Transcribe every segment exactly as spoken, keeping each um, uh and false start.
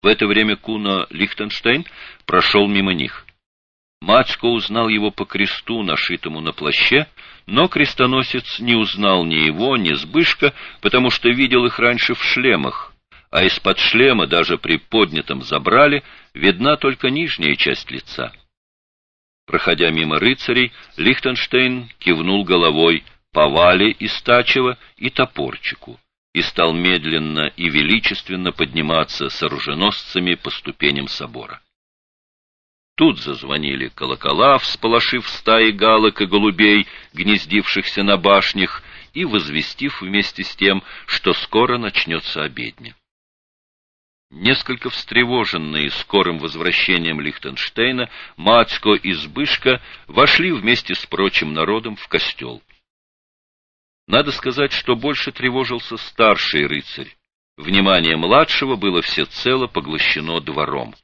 В это время Куно Лихтенштейн прошел мимо них. Мацко узнал его по кресту, нашитому на плаще, но крестоносец не узнал ни его, ни Збышка, потому что видел их раньше в шлемах, а из-под шлема, даже при поднятом забрале, видна только нижняя часть лица. Проходя мимо рыцарей, Лихтенштейн кивнул головой по Вале Истачева и Топорчику и стал медленно и величественно подниматься с оруженосцами по ступеням собора. Тут зазвонили колокола, всполошив стаи галок и голубей, гнездившихся на башнях, и возвестив вместе с тем, что скоро начнется обедня. Несколько встревоженные скорым возвращением Лихтенштейна, Мацко и Збышка вошли вместе с прочим народом в костел. Надо сказать, что больше тревожился старший рыцарь. Внимание младшего было всецело поглощено двором.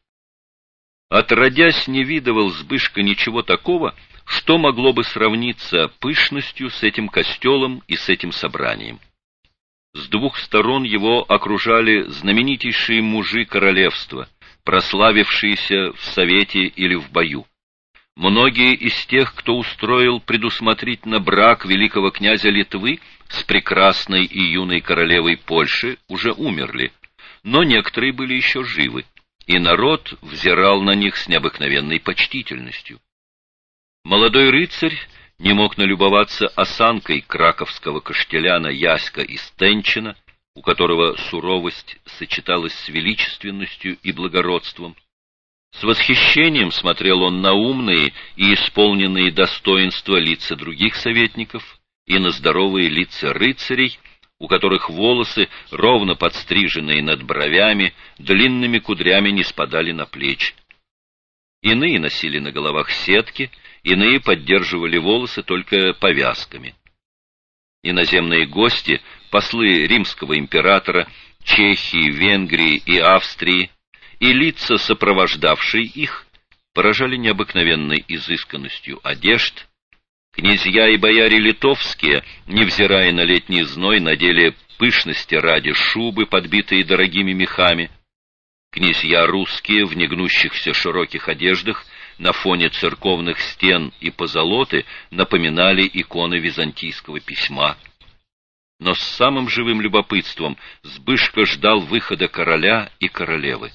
Отродясь, не видывал Збышка ничего такого, что могло бы сравниться пышностью с этим костелом и с этим собранием. С двух сторон его окружали знаменитейшие мужи королевства, прославившиеся в совете или в бою. Многие из тех, кто устроил предусмотрительно брак великого князя Литвы с прекрасной и юной королевой Польши, уже умерли, но некоторые были еще живы, и народ взирал на них с необыкновенной почтительностью. Молодой рыцарь не мог налюбоваться осанкой краковского каштеляна Яська из Тенчина, у которого суровость сочеталась с величественностью и благородством. С восхищением смотрел он на умные и исполненные достоинства лица других советников и на здоровые лица рыцарей, у которых волосы, ровно подстриженные над бровями, длинными кудрями не спадали на плечи. Иные носили на головах сетки, иные поддерживали волосы только повязками. Иноземные гости, послы римского императора, Чехии, Венгрии и Австрии, и лица, сопровождавшие их, поражали необыкновенной изысканностью одежд. Князья и бояре литовские, невзирая на летний зной, надели пышности ради шубы, подбитые дорогими мехами. Князья русские в негнущихся широких одеждах на фоне церковных стен и позолоты напоминали иконы византийского письма. Но с самым живым любопытством Збышка ждал выхода короля и королевы.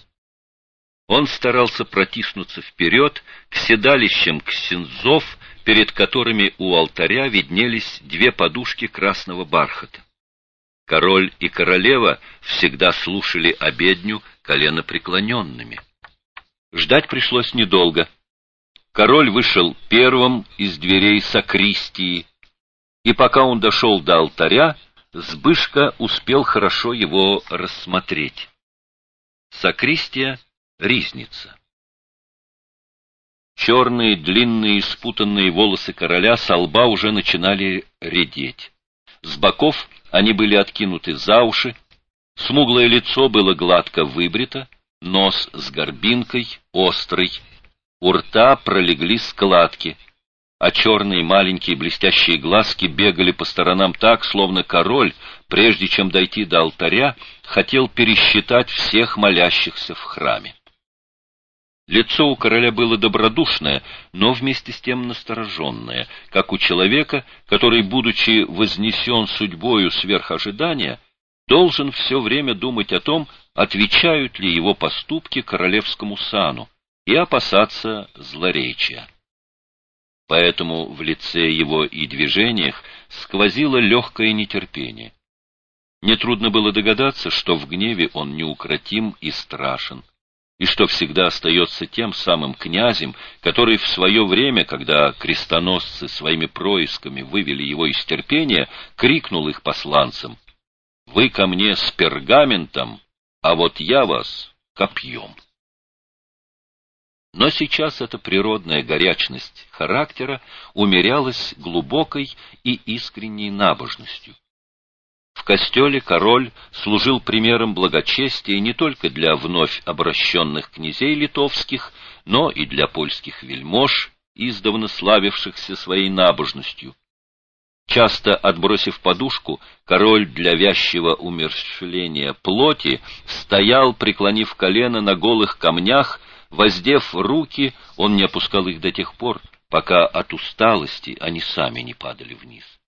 Он старался протиснуться вперед к седалищам ксензов, перед которыми у алтаря виднелись две подушки красного бархата. Король и королева всегда слушали обедню коленопреклоненными. Ждать пришлось недолго. Король вышел первым из дверей сакристии, и пока он дошел до алтаря, Збышка успел хорошо его рассмотреть. Сакристия — ризница. Черные, длинные, спутанные волосы короля со лба уже начинали редеть. С боков они были откинуты за уши, смуглое лицо было гладко выбрито, нос с горбинкой, острый, у рта пролегли складки, а черные маленькие блестящие глазки бегали по сторонам так, словно король, прежде чем дойти до алтаря, хотел пересчитать всех молящихся в храме. Лицо у короля было добродушное, но вместе с тем настороженное, как у человека, который, будучи вознесен судьбою сверх ожидания, должен все время думать о том, отвечают ли его поступки королевскому сану, и опасаться злоречия. Поэтому в лице его и движениях сквозило легкое нетерпение. Нетрудно было догадаться, что в гневе он неукротим и страшен, и что всегда остается тем самым князем, который в свое время, когда крестоносцы своими происками вывели его из терпения, крикнул их посланцам: «Вы ко мне с пергаментом, а вот я вас копьем». Но сейчас эта природная горячность характера умерялась глубокой и искренней набожностью. В костеле король служил примером благочестия не только для вновь обращенных князей литовских, но и для польских вельмож, издавна славившихся своей набожностью. Часто отбросив подушку, король для вязчего умерщвления плоти стоял, преклонив колено на голых камнях, воздев руки, он не опускал их до тех пор, пока от усталости они сами не падали вниз.